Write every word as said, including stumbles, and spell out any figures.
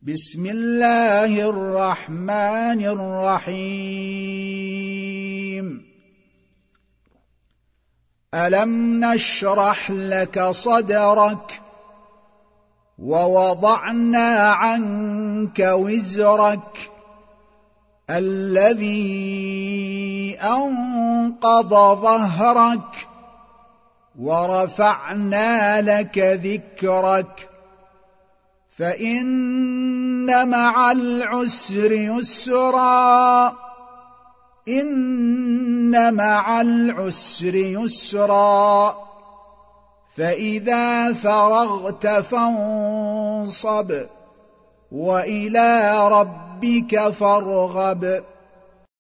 بسم الله الرحمن الرحيم ألم نشرح لك صدرك ووضعنا عنك وزرك الذي أنقض ظهرك ورفعنا لك ذكرك فإن مع العسر يسرا إن مع العسر يسرا فإذا فرغت فانصب وإلى ربك فارغب